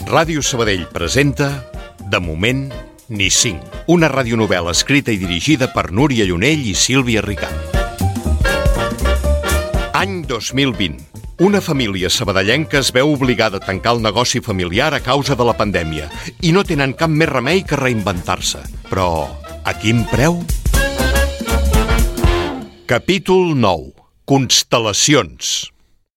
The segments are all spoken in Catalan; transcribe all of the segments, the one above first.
Ràdio Sabadell presenta De moment, ni cinc. Una radionovel·la escrita i dirigida per Núria Llunell i Sílvia Ricart. Any 2020. Una família sabadellenca es veu obligada a tancar el negoci familiar a causa de la pandèmia i no tenen cap més remei que reinventar-se. Però a quin preu? Capítol 9. Constel·lacions.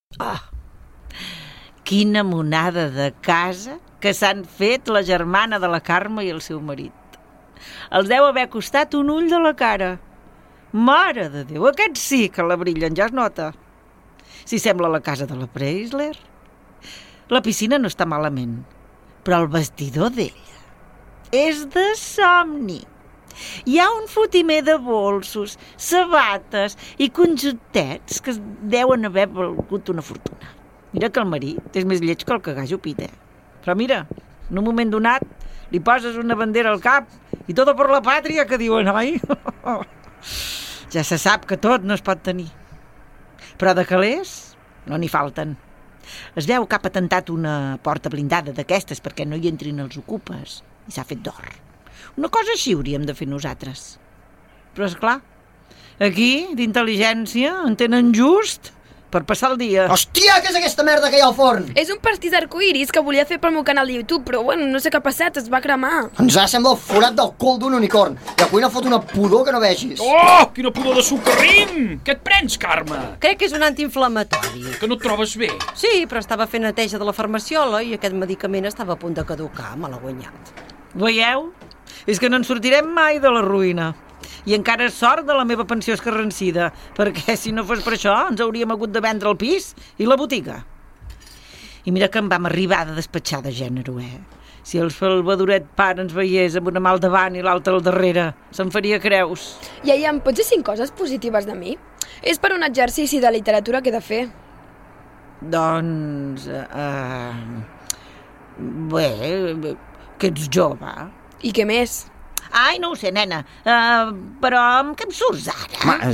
Quina monada de casa que s'han fet la germana de la Carme i el seu marit. Els deu haver costat un ull de la cara. Mare de Déu, aquest sí que la brillen, ja es nota. Si sembla la casa de la Preisler. La piscina no està malament, però el vestidor d'ella és de somni. Hi ha un fotimer de bolsos, sabates i conjuntets que deuen haver valgut una fortuna. Mira que el marit és més lleig que el cagà Jupit, Però mira, en un moment donat li poses una bandera al cap i tota per la pàtria que diuen, oi? Ja se sap que tot no es pot tenir. Però de calés no n'hi falten. Es veu que ha patentat una porta blindada d'aquestes perquè no hi entrin els ocupes i s'ha fet d'or. Una cosa així hauríem de fer nosaltres. Però esclar, aquí, d'intel·ligència, en tenen just per passar el dia. Hòstia, què és aquesta merda que hi ha al forn? És un pastís arcoiris que volia fer pel meu canal de YouTube, però bueno, no sé què ha passat, es va cremar. Ens ha semblat el forat del cul d'un unicorn. La cuina fot una pudor que no vegis. Oh, quina pudor de socarrim! Què et prens, Carme? Crec que és un antiinflamatori. Que no et trobes bé? Sí, però estava fent neteja de la farmaciola i aquest medicament estava a punt de caducar, me l'ha guanyat. Veieu? És que no en sortirem mai de la ruïna. I encara és sort de la meva pensió escarransida, perquè si no fos per això ens hauríem hagut de vendre el pis i la botiga. I mira que em vam arribar de despatxar de gènere, Si el Salvadoret pare ens veiés amb una mà al davant i l'altra al darrere, se'n faria creus. Iaia, em pots dir 5 coses positives de mi? És per un exercici de literatura que he de fer. Doncs... bé, que ets jove. I què més? Ai, no ho sé, nena, però amb què em surts ara? Home,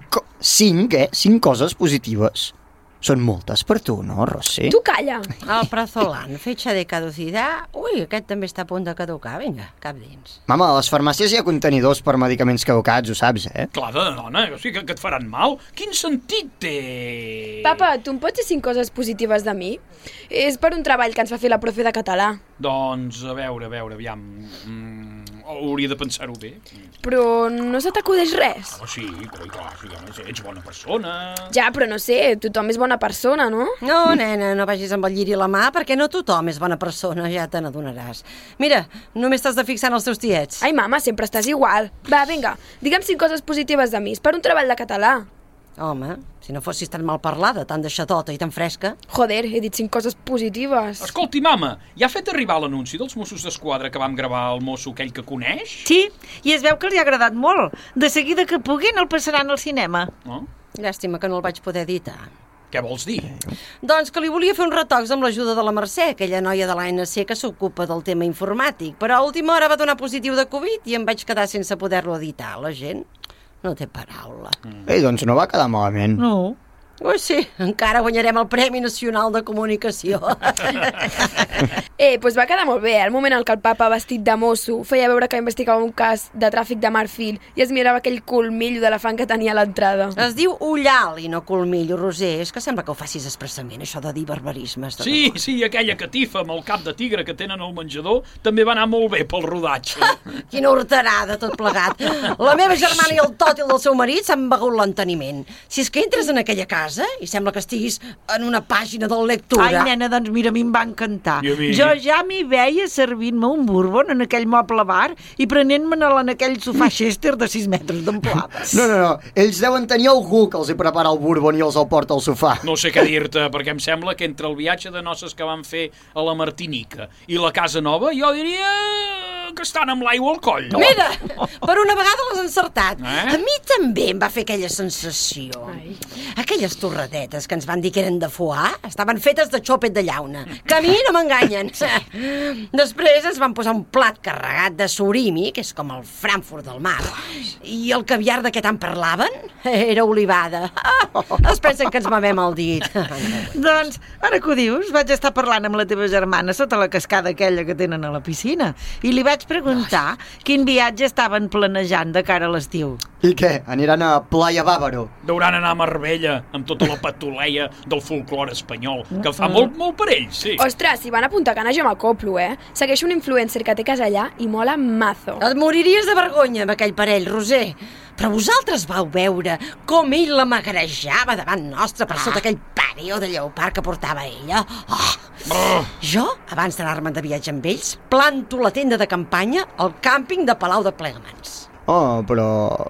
5 coses positives. Són moltes per tu, no, Rossi? Tu calla! El Prazolam, fetge de caducitat. Ui, aquest també està a punt de caducar. Vinga, cap dins. Mama, a les farmàcies hi ha contenidors per medicaments caducats, ho saps, Clar de dona, o sigui que et faran mal? Quin sentit té? Papa, tu em pots dir 5 coses positives de mi? És per un treball que ens va fer la profe de català. Doncs, a veure, aviam... hauria de pensar-ho bé. Però no se t'acudeix res? Oh, sí, però clar, ets bona persona... Ja, però no sé, tothom és bona persona, no? No, nena, no vagis amb el lliri a la mà, perquè no tothom és bona persona, ja te n'adonaràs. Mira, només t'has de fixar en els teus tiets. Ai, mama, sempre estàs igual. Va, vinga, digue'm 5 coses positives de mi. És per un treball de català. Home, si no fossis tan mal parlada, tan deixadota i tan fresca... Joder, he dit 5 coses positives. Escolti, mama, ja ha fet arribar l'anunci dels Mossos d'Esquadra que vam gravar al mosso aquell que coneix? Sí, i es veu que li ha agradat molt. De seguida que puguin el passaran al cinema. No? Llàstima que no el vaig poder editar. Què vols dir? Doncs que li volia fer uns retocs amb l'ajuda de la Mercè, aquella noia de l'ANC que s'ocupa del tema informàtic, però a última hora va donar positiu de Covid i em vaig quedar sense poder-lo editar. La gent no té paraula. Ei, doncs no va quedar malament. No. Ui, sí, encara guanyarem el Premi Nacional de Comunicació. Doncs va quedar molt bé, al moment en què el papa vestit de mosso feia veure que investigava un cas de tràfic de marfil i es mirava aquell colmillo d'elefant que tenia a l'entrada. Es diu ullal i no colmillo, Roser. És que sembla que ho facis expressament, això de dir barbarismes. Sí, aquella catifa amb el cap de tigre que tenen al menjador també va anar molt bé pel rodatge. Quina horterada, tot plegat. La meva germana i el tòtil del seu marit s'han begut l'enteniment. Si és que entres en aquella casa i sembla que estiguis en una pàgina de lectura. Ai, nena, doncs mira, a mi em va encantar. I a mi? Jo ja m'hi veia servint-me un bourbon en aquell moble bar i prenent-me'l en aquell sofà Chester de 6 metres d'amplada. No, ells deuen tenir algú que els hi prepara el bourbon i els el porta al sofà. No sé què dir-te, perquè em sembla que entre el viatge de noces que vam fer a la Martinica i la casa nova, jo diria que que estan amb l'aigua al coll. Mira, per una vegada l'has encertat. Eh? A mi també em va fer aquella sensació. Ai. Aquelles torradetes que ens van dir que eren de foie estaven fetes de xòpet de llauna, que a mi no m'enganyen. Després ens van posar un plat carregat de surimi, que és com el Frankfurt del mar, i el caviar de què tant parlaven era olivada. Es pensen que ens mamem el dit. Doncs, ara que ho dius, vaig estar parlant amb la teva germana sota la cascada aquella que tenen a la piscina i li vaig preguntar quin viatge estaven planejant de cara a l'estiu. I què? Aniran a Playa Bávaro? Deuran anar a Marbella amb tota la patuleia del folclore espanyol, que fa molt per ells, sí. Ostres, si van a Punta Cana jo m'acoplo, Segueixo un influencer que té casa allà i mola mazo. Et moriries de vergonya amb aquell parell, Roser. Però vosaltres vau veure com ell la magrejava davant nostre per sota aquell pàrio de lleopard que portava ella? Jo, abans d'anar-me'n de viatge amb ells, planto la tenda de campanya al càmping de Palau de Plegamans. Però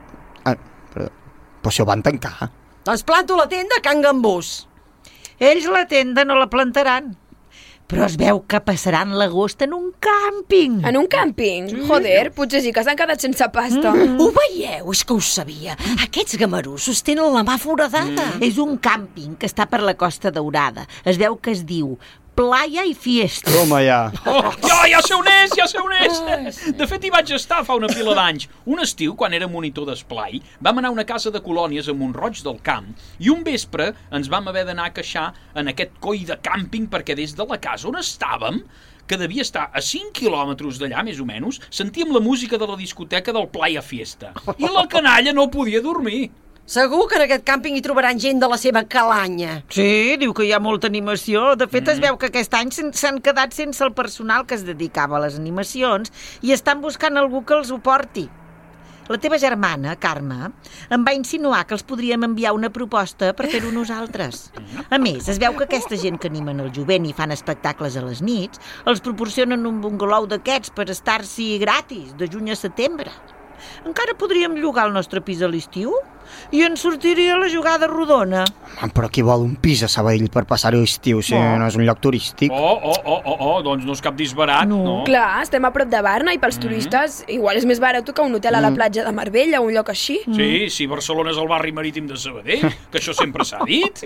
si ho van tancar. Doncs planto la tenda a Can Gambús. Ells la tenda no la plantaran, però es veu que passaran l'agost en un càmping. En un càmping? Joder, potser sí que s'han quedat sense pasta. Ho veieu? És que ho sabia. Aquests gamarussos tenen la mà foradada. És un càmping que està per la Costa Daurada. Es veu que es diu Playa i Fiesta. Toma ja. Ja sé on és, ja sé on és. De fet, hi vaig estar fa una pila d'anys. Un estiu, quan era monitor d'esplai, vam anar a una casa de colònies a Mont-roig del Camp i un vespre ens vam haver d'anar a queixar en aquest coll de càmping perquè des de la casa on estàvem, que devia estar a 5 quilòmetres d'allà, més o menys, sentíem la música de la discoteca del Playa Fiesta. I la canalla no podia dormir. Segur que en aquest càmping hi trobaran gent de la seva calanya. Sí, diu que hi ha molta animació. De fet, es veu que aquest any s'han quedat sense el personal que es dedicava a les animacions i estan buscant algú que els ho porti. La teva germana, Carme, em va insinuar que els podríem enviar una proposta per fer-ho nosaltres. A més, es veu que aquesta gent que animen el jovent i fan espectacles a les nits els proporcionen un bungalow d'aquests per estar-s'hi gratis, de juny a setembre. Encara podríem llogar el nostre pis a l'estiu i ens sortiria la jugada rodona. Però qui vol un pis a Sabadell per passar-hi l'estiu si no és un lloc turístic? Doncs no és cap disbarat, no? Clar, estem a prop de Barna i pels turistes igual és més barat que un hotel a la platja de Marbella o un lloc així. Sí, Barcelona és el barri marítim de Sabadell, que això sempre s'ha dit.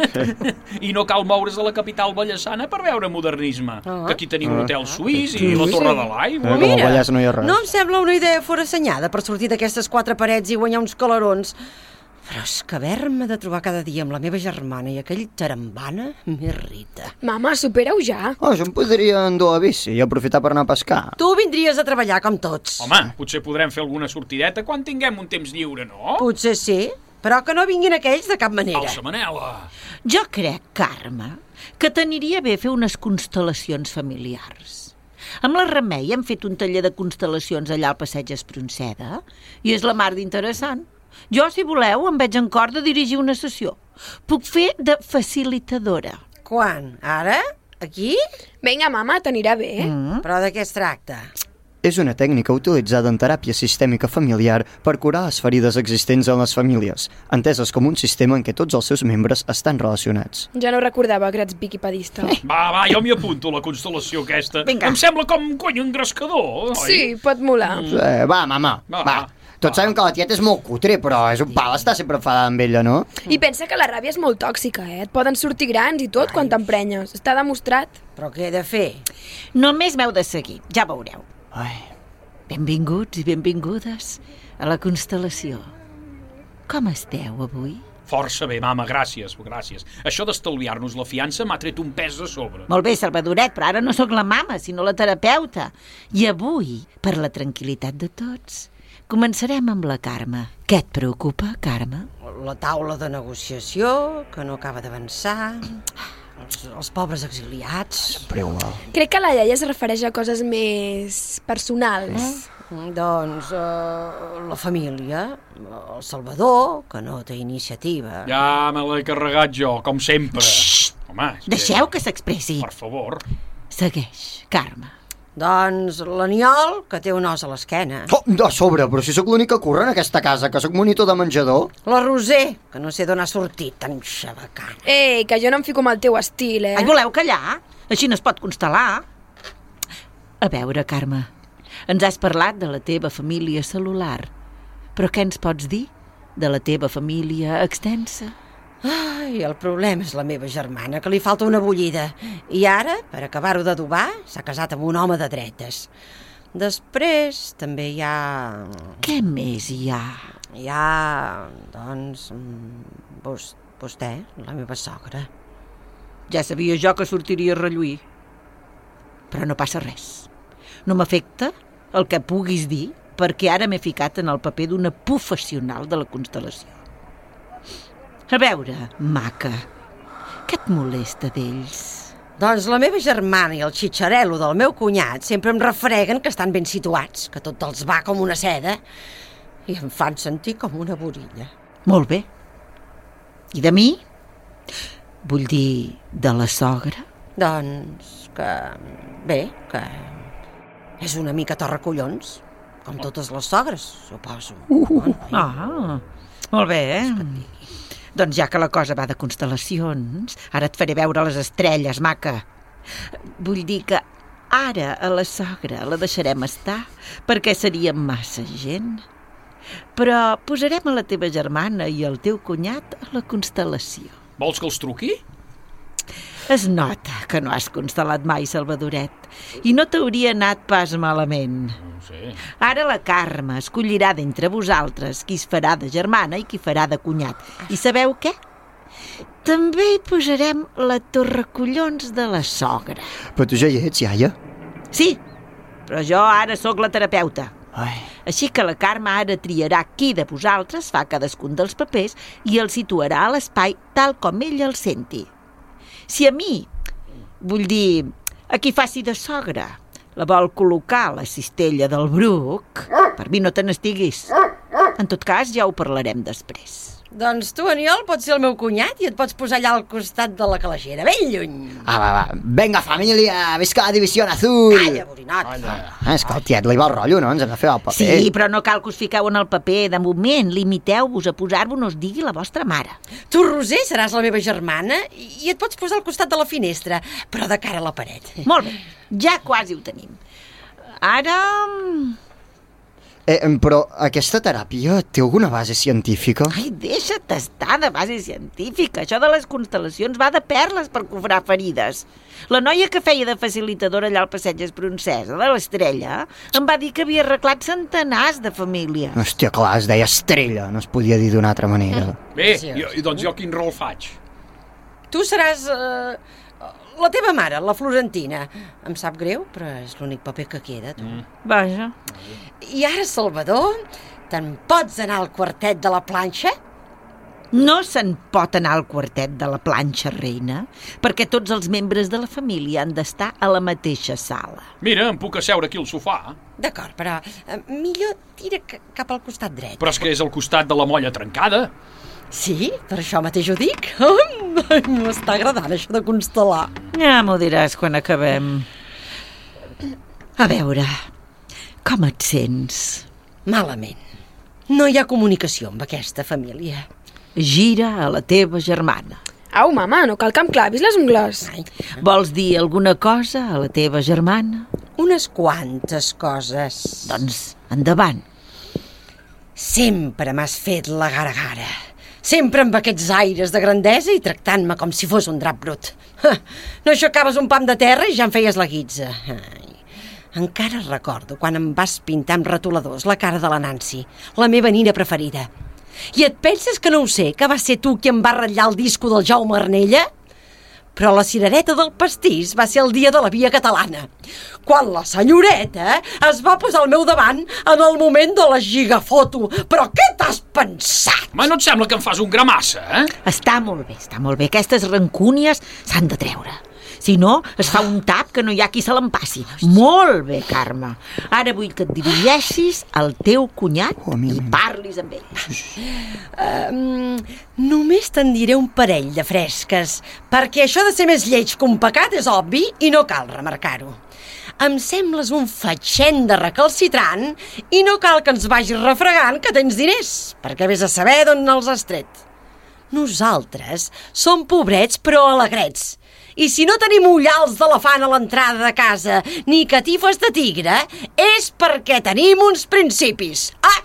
I no cal moure's de la capital vallesana per veure modernisme, que aquí tenim l'hotel suís i la Torre de l'Aigua. Com a Vallès no hi ha res. No em sembla una idea forassenyada per sortir d'aquestes 4 parets i guanyar uns calarons. Però és que haver-me de trobar cada dia amb la meva germana i aquell tarambana m'irrita. Mama, supera-ho ja. Jo em podria endur a bici i aprofitar per anar a pescar. Tu vindries a treballar com tots. Home, potser podrem fer alguna sortideta quan tinguem un temps lliure, no? Potser sí, però que no vinguin aquells de cap manera. Alça, Manela. Jo crec, Carme, que t'aniria bé fer unes constel·lacions familiars. Amb la Remei hem fet un taller de constel·lacions allà al Passeig Espronceda i és la mar d'interessant. Jo, si voleu, em veig en cor de dirigir una sessió. Puc fer de facilitadora. Quan? Ara? Aquí? Vinga, mama, t'anirà bé. Però de què es tracta? És una tècnica utilitzada en teràpia sistèmica familiar per curar les ferides existents en les famílies, enteses com un sistema en què tots els seus membres estan relacionats. Ja no recordava que eres wikipedista. Va, jo m'hi apunto a la constel·lació aquesta. Vinga. Em sembla com, un engrescador, oi? Sí, pot molar. Va, mama, va. Tots sabem que la tieta és molt cutre, però és un pal estar sempre enfadada amb ella, no? I pensa que la ràbia és molt tòxica, Et poden sortir grans i tot quan t'emprenyes. Està demostrat. Però què he de fer? Només m'heu de seguir, ja veureu. Ai. Benvinguts i benvingudes a la constel·lació. Com esteu avui? Força bé, mama, gràcies. Això d'estalviar-nos la fiança m'ha tret un pes de sobre. Molt bé, Salvadoret, però ara no sóc la mama, sinó la terapeuta. I avui, per la tranquil·litat de tots, començarem amb la Carme. Què et preocupa, Carme? La taula de negociació, que no acaba d'avançar, els pobres exiliats. Crec que la iaia es refereix a coses més personals. Doncs la família, el Salvador, que no té iniciativa. Ja me l'he carregat jo, com sempre. Home, és que... Deixeu que s'expressi. Per favor. Segueix, Carme. Doncs l'Aniol, que té un os a l'esquena. De sobre, però si sóc l'únic que corre en aquesta casa, que sóc monitor de menjador. La Roser, que no sé d'on ha sortit tan xabacana. Ei, que jo no em fico amb el teu estil, Ai, voleu callar? Així no es pot constel·lar. A veure, Carme, Ens has parlat de la teva família cel·lular, però què ens pots dir de la teva família extensa? Ai, el problema és la meva germana, que li falta una bullida. I ara, per acabar-ho d'adobar, s'ha casat amb un home de dretes. Després també hi ha... Què més hi ha? Hi ha, doncs, vostè, la meva sogra. Ja sabia jo que sortiria a relluir. Però no passa res. No m'afecta el que puguis dir, perquè ara m'he ficat en el paper d'una professional de la constel·lació. A veure, maca, què et molesta d'ells? Doncs la meva germana i el xitxarel·lo del meu cunyat sempre em refreguen que estan ben situats, que tot els va com una seda, i em fan sentir com una borilla. Molt bé. I de mi? Vull dir, de la sogra? Doncs que... bé, que... és una mica torracollons, com totes les sogres, suposo. Molt bé, Doncs ja que la cosa va de constel·lacions, ara et faré veure les estrelles, maca. Vull dir que ara a la sogra la deixarem estar, perquè seria massa gent. Però posarem a la teva germana i al teu cunyat a la constel·lació. Vols que els truqui? Es nota que no has constel·lat mai, Salvadoret, i no t'hauria anat pas malament. No sé. Ara la Carme escollirà d'entre vosaltres qui es farà de germana i qui farà de cunyat. I sabeu què? També hi posarem la torracollons de la sogra. Però tu ja hi ets, iaia? Sí, però jo ara sóc la terapeuta. Ai. Així que la Carme ara triarà qui de vosaltres fa cadascun dels papers i el situarà a l'espai tal com ella el senti. Si a mi, vull dir, a qui faci de sogra, la vol col·locar a la cistella del Bruc, per mi no te n'estiguis. En tot cas, ja ho parlarem després. Doncs tu, Aniol, pots ser el meu cunyat i et pots posar allà al costat de la calaixera, ben lluny. Va. Venga, família, visca la divisió azul. Calla, borinot. És que el tiet li va el rotllo, no? Ens hem de fer el paper. Sí, però no cal que us fiqueu en el paper. De moment, limiteu-vos a posar-vos on us digui la vostra mare. Tu, Roser, seràs la meva germana i et pots posar al costat de la finestra, però de cara a la paret. Molt bé, ja quasi ho tenim. Ara... Però aquesta teràpia té alguna base científica? Ai, deixa't estar de base científica. Això de les constel·lacions va de perles per cobrar ferides. La noia que feia de facilitadora allà al passeig Esproncesa, de l'Estrella, em va dir que havia arreglat centenars de famílies. Hòstia, clar, es deia Estrella, no es podia dir d'una altra manera. Bé, doncs jo quin rol faig? Tu seràs la teva mare, la Florentina. Em sap greu, però és l'únic paper que queda, tu. Vaja. I ara, Salvador, te'n pots anar al quartet de la planxa? No se'n pot anar al quartet de la planxa, reina, perquè tots els membres de la família han d'estar a la mateixa sala. Mira, em puc asseure aquí al sofà. D'acord, però millor tira cap al costat dret. Però és que és al costat de la molla trencada. Sí, per això mateix ho dic. M'està agradant això de constel·lar. Ja m'ho diràs quan acabem. A veure, com et sents? Malament. No hi ha comunicació amb aquesta família. Gira a la teva germana. Au, mama, no cal que em clavis les ungles. Ai, Vols dir alguna cosa a la teva germana? unes quantes coses. Doncs endavant. Sempre m'has fet la gara-gara. Sempre amb aquests aires de grandesa i tractant-me com si fos un drap brut. No aixecaves un pam de terra i ja em feies la guitza. Ai. Encara recordo quan em vas pintar amb retoladors la cara de la Nancy, la meva nina preferida. I et penses que no ho sé, que va ser tu qui em va ratllar el disco del Jaume Arnella? Però la cirereta del pastís va ser el dia de la Via Catalana, quan la senyoreta es va posar al meu davant en el moment de la gigafoto. Però què t'has pensat? Home, no et sembla que em fas un gramassa, eh? Està molt bé, està molt bé. Aquestes rancúnies s'han de treure. Si no, es fa un tap que no hi ha qui se l'empassi. Molt bé, Carme. Ara vull que et dirigeixis al teu cunyat i parlis amb ell. Només te'n diré un parell de fresques, perquè això de ser més lleig que un pecat és obvi i no cal remarcar-ho. Em sembles un fatxent de recalcitrant i no cal que ens vagis refregant que tens diners, perquè vés a saber d'on els has tret. Nosaltres som pobrets però alegrets, I si no tenim ullals d'elefant a l'entrada de casa ni catifes de tigre, és perquè tenim uns principis.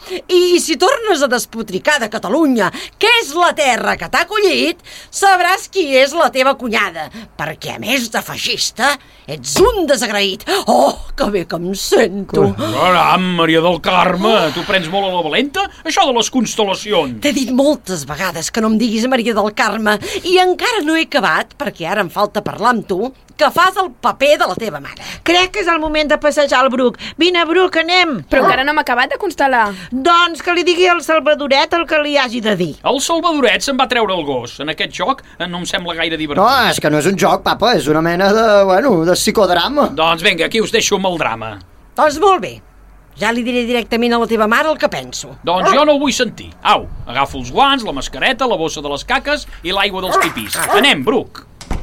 I si tornes a despotricar de Catalunya, que és la terra que t'ha acollit, sabràs qui és la teva cunyada, perquè a més de feixista, ets un desagraït. Oh, que bé que em sento. Caram, Maria del Carme, tu prens molt a la valenta, això de les constel·lacions. T'he dit moltes vegades que no em diguis Maria del Carme i encara no he acabat, perquè ara em falta parlar amb tu, que fas el paper de la teva mare. Crec que és el moment de passejar el Bruc. Vine, Bruc, anem. Però encara no hem acabat de constel·lar. Doncs que li digui al Salvadoret el que li hagi de dir. El Salvadoret se'n va treure el gos. En aquest joc no em sembla gaire divertit. No, és que no és un joc, papa, és una mena de psicodrama. Doncs vinga, aquí us deixo amb el drama. Doncs molt bé. Ja li diré directament a la teva mare el que penso. Doncs jo no ho vull sentir. Au, agafo els guants, la mascareta, la bossa de les caques i l'aigua dels pipís. Anem, Bruc.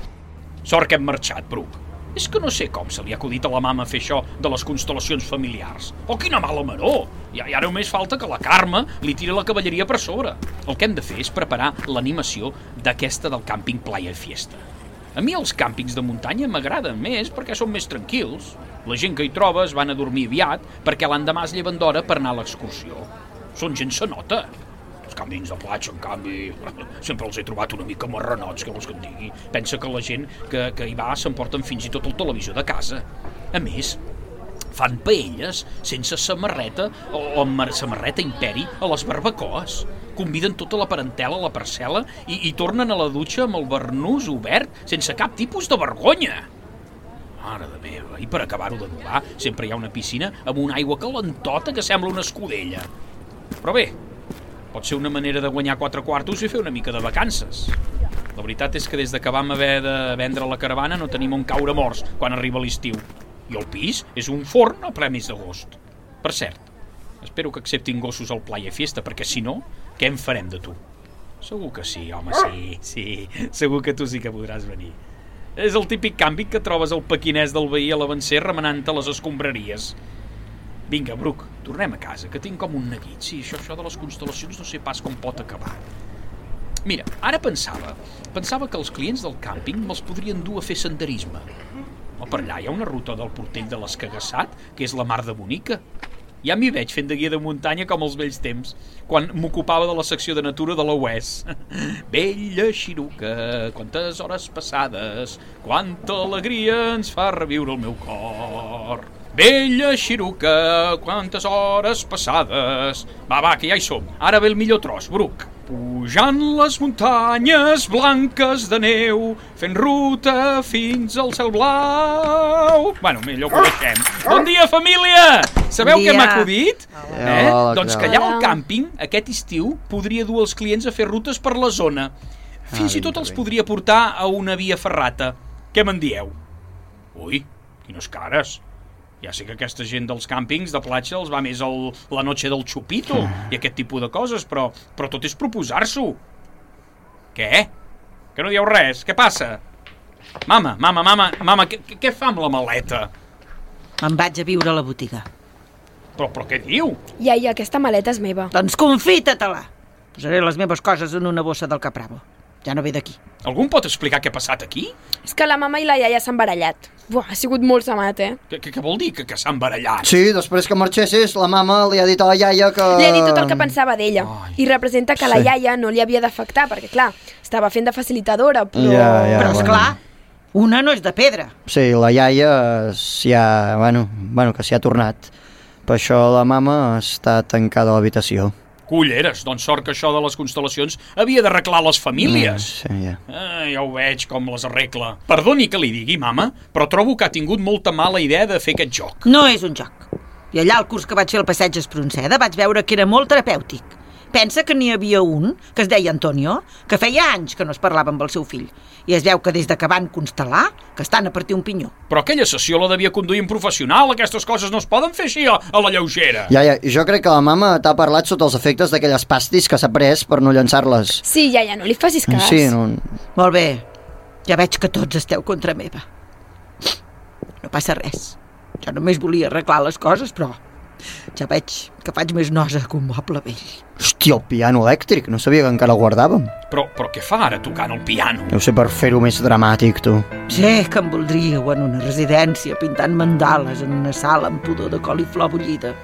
Sort que hem marxat, Bruc. És que no sé com se li ha acudit a la mama fer això de les constel·lacions familiars. Oh, quina mala maror! I ara només falta que la Carme li tiri la cavalleria per sobre. El que hem de fer és preparar l'animació d'aquesta del càmping Playa Fiesta. A mi els càmpings de muntanya m'agraden més perquè són més tranquils. La gent que hi trobes van a dormir aviat perquè l'endemà es lleven d'hora per anar a l'excursió. Són gent senota. Els càmpings de platja, en canvi, sempre els he trobat una mica marranots, que vols que et digui. Pensa que la gent que hi va s'emporten fins i tot el televisor de casa. A més, fan paelles sense samarreta o amb samarreta imperi a les barbacoes. Conviden tota la parentela a la parcel·la i tornen a la dutxa amb el barnús obert sense cap tipus de vergonya. Mare de meva, i per acabar-ho d'adobar sempre hi ha una piscina amb una aigua calentota que sembla una escudella. Però bé, pot ser una manera de guanyar 4 quartos i fer una mica de vacances. La veritat és que des que vam haver de vendre la caravana no tenim on caure morts quan arriba l'estiu. I el pis és un forn a premis d'agost. Per cert, espero que acceptin gossos al Playa Fiesta, perquè si no, què en farem de tu? Segur que sí, home, sí. Segur que tu sí que podràs venir. És el típic canvi que trobes al pequinès del veí a l'avancer remenant-te les escombraries. Vinga, Bruc, tornem a casa, que tinc com un neguit. Sí, això de les constel·lacions no sé pas com pot acabar. Mira, ara pensava que els clients del càmping me'ls podrien dur a fer senderisme. O per allà hi ha una ruta del Portell de l'Escagassat, que és la mar de bonica. Ja m'hi veig fent de guia de muntanya com els vells temps, quan m'ocupava de la secció de natura de la UES. Vella xiruca, quantes hores passades, quanta alegria ens fa reviure el meu cor. Vella xiruca, quantes hores passades. Va, que ja hi som. Ara ve el millor tros, Bruc. Pujant les muntanyes blanques de neu, fent ruta fins al cel blau. Bueno, millor que ho deixem. Bon dia, família! Sabeu què m'ha acudit? Doncs que allà al càmping, aquest estiu, podria dur els clients a fer rutes per la zona. Fins i tot els podria portar a una via ferrata. Què me'n dieu? Ui, quines cares! Ja sé que aquesta gent dels càmpings de platja els va més la noche del chupito i aquest tipus de coses, però tot és proposar-s'ho. Què? Que no dieu res? Què passa? Mama, què fa amb la maleta? Me'n vaig a viure a la botiga. Però què diu? Iaia, aquesta maleta és meva. Doncs confita-te-la. Posaré les meves coses en una bossa del Capravo. Ja no ve d'aquí. Algú em pot explicar què ha passat aquí? És que la mama i la iaia s'han barallat. Buah, ha sigut molt samat, Què vol dir que s'han barallat? Sí, després que marxessis, la mama li ha dit a la iaia que... Li ha dit tot el que pensava d'ella. I representa que la iaia no li havia d'afectar, perquè, clar, estava fent de facilitadora, però... Però, esclar, una no és de pedra. Sí, la iaia s'hi ha... Bueno, que s'hi ha tornat. Per això la mama està tancada a l'habitació. Culleres, doncs sort que això de les constel·lacions havia d'arreglar les famílies. Sí, ja. Ja ho veig com les arregla. Perdoni que li digui, mama, però trobo que ha tingut molta mala idea de fer aquest joc. No és un joc. I allà al curs que vaig fer al Passeig Espronceda vaig veure que era molt terapèutic. Pensa que n'hi havia un, que es deia Antonio, que feia anys que no es parlava amb el seu fill. I es veu que des de que van constel·lar, que estan a partir un pinyó. Però aquella sessió la devia conduir un professional. Aquestes coses no es poden fer així a la lleugera. Ja, jo crec que la mama t'ha parlat sota els efectes d'aquelles pastis que s'ha pres per no llançar-les. Sí, iaia, no li facis cas. Sí, no... Molt bé, ja veig que tots esteu contra meva. No passa res. Jo només volia arreglar les coses, però ja veig que faig més nosa que un moble vell. Hòstia, el piano elèctric, no sabia que encara el guardàvem. Però què fa ara tocant el piano? Deu ser per fer-ho més dramàtic, tu. Sé que em voldríeu en una residència pintant mandales en una sala amb pudor de coliflor bullida.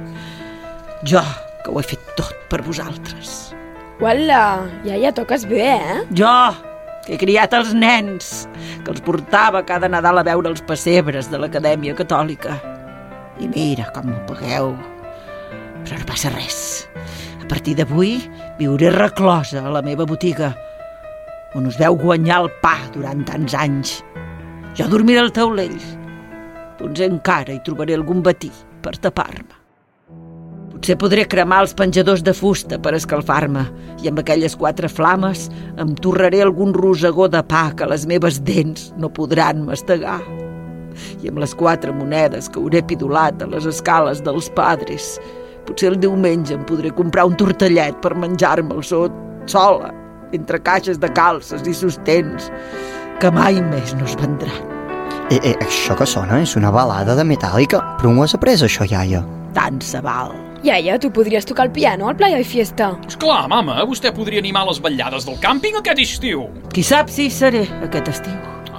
Jo, que ho he fet tot per vosaltres. Uala, iaia, toques bé, Jo, que he criat els nens, que els portava cada Nadal a veure els pessebres de l'Acadèmia Catòlica. I mira com m'ho pagueu. Però no passa res. A partir d'avui viuré reclosa a la meva botiga, on us veu guanyar el pa durant tants anys. Jo dormiré al taulell. Potser encara hi trobaré algun batí per tapar-me. Potser podré cremar els penjadors de fusta per escalfar-me i amb aquelles 4 flames em torraré algun rosegó de pa que les meves dents no podran mastegar. I amb les 4 monedes que hauré pidolat a les escales dels padres, potser el diumenge em podré comprar un tortellet per menjar-me'l sola, entre caixes de calces i sostens que mai més no es vendran. Això que sona és una balada de Metallica, però on ho has après, això, iaia? Tant se val. Iaia, tu podries tocar el piano al Playa i Fiesta. Esclar, mama, vostè podria animar les vetllades del càmping aquest estiu. Qui sap si hi seré aquest estiu.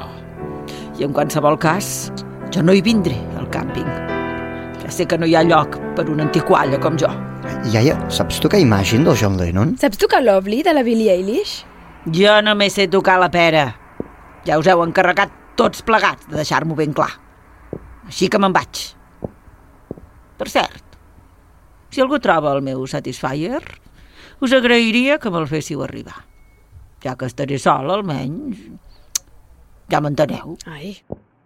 I en qualsevol cas, jo no hi vindré al càmping. Ja sé que no hi ha lloc per una antiqualla com jo. Iaia, saps tocar Imagine del John Lennon? Saps tocar Lovely de la Billie Eilish? Jo només sé tocar la pera. Ja us heu encarregat tots plegats de deixar-m'ho ben clar. Així que me'n vaig. Per cert, si algú troba el meu Satisfyer, us agrairia que me'l féssiu arribar. Ja que estaré sola, almenys... Ja m'enteneu. Ai.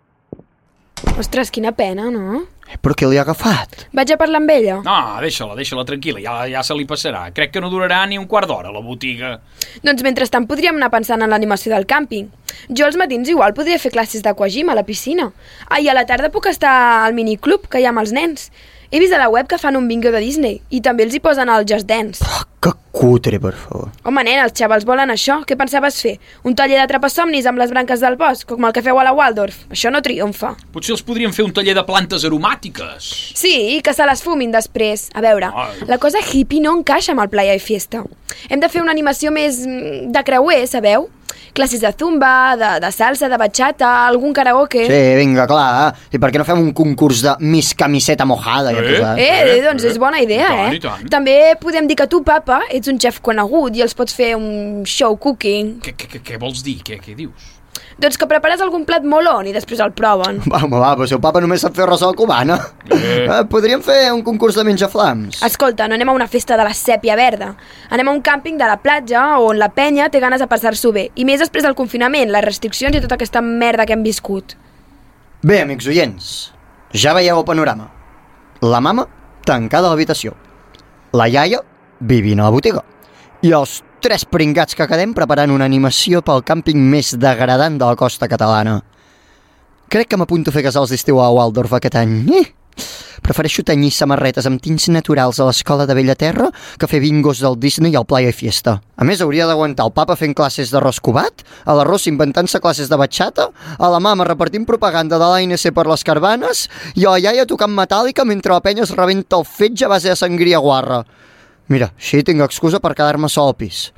Ostres, quina pena, no? Però què li ha agafat? Vaig a parlar amb ella. No, deixa-la tranquil·la, ja se li passarà. Crec que no durarà ni un quart d'hora a la botiga. Doncs mentrestant podríem anar pensant en l'animació del càmping. Jo als matins igual podria fer classes d'aquagym a la piscina. I a la tarda puc estar al miniclub que hi ha amb els nens. He vist a la web que fan un bingo de Disney i també els hi posen el Just Dance. Que cutre, per favor. Home, nen, els xavals volen això. Què pensaves fer? Un taller d'atrapasomnis amb les branques del bosc, com el que feu a la Waldorf? Això no triomfa. Potser els podríem fer un taller de plantes aromàtiques. Sí, i que se les fumin després. A veure, la cosa hippie no encaixa amb el Playa i Fiesta. Hem de fer una animació més de creuer, sabeu? Classes de zumba, de salsa, de bachata, algun karaoke... Sí, vinga, clar. I per què no fem un concurs de Miss Camiseta Mojada? Doncs és bona idea, I tant. També podem dir que tu, papa, ets un xef conegut i els pots fer un show cooking. Què vols dir? Què dius? Doncs que prepares algun plat molon i després el proven. Va, però si el papa només sap fer arròs a la cubana. Podríem fer un concurs de menjaflams. Escolta, no anem a una festa de la sèpia verda. Anem a un càmping de la platja on la penya té ganes de passar-s'ho bé. I més després del confinament, les restriccions i tota aquesta merda que hem viscut. Bé, amics oients, ja veieu el panorama. La mama tancada a l'habitació. La iaia vivint a la botiga. I els 3 pringats que quedem preparant una animació pel càmping més degradant de la costa catalana. Crec que m'apunto a fer casals d'estiu a Waldorf aquest any. Prefereixo tenyir samarretes amb tints naturals a l'escola de Bellaterra que fer bingos del Disney al Playa i Fiesta. A més, hauria d'aguantar el papa fent classes d'arròs covat, a l'arròs inventant-se classes de batxata, a la mama repartint propaganda de l'ANC per les caravanes i a la iaia tocant Metallica mentre la penya es rebenta el fetge a base de sangria guarra. Mira, així tinc excusa per quedar-me sol al pis.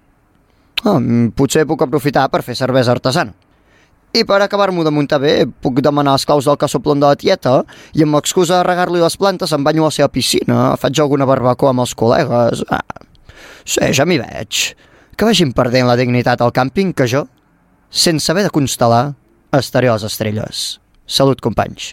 Potser puc aprofitar per fer cervesa artesana. I per acabar-m'ho de muntar bé, puc demanar les claus del cassoplon de la tieta i amb l'excusa de regar-li les plantes em banyo a la seva piscina, faig alguna barbacoa amb els col·legues... Sí, ja m'hi veig. Que vagin perdent la dignitat al càmping que jo, sense haver de constel·lar, estaré a les estrelles. Salut, companys.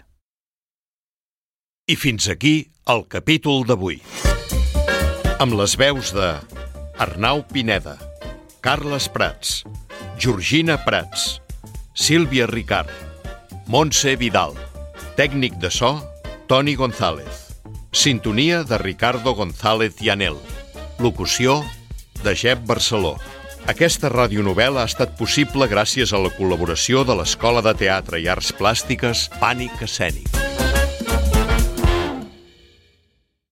I fins aquí el capítol d'avui. Amb les veus de Arnau Pineda, Carles Prats, Georgina Prats, Sílvia Ricard, Montse Vidal, tècnic de so, Toni González, sintonia de Ricardo González i Anel, locució de Jep Barceló. Aquesta radionovel·la ha estat possible gràcies a la col·laboració de l'Escola de Teatre i Arts Plàstiques Pànic Escènic.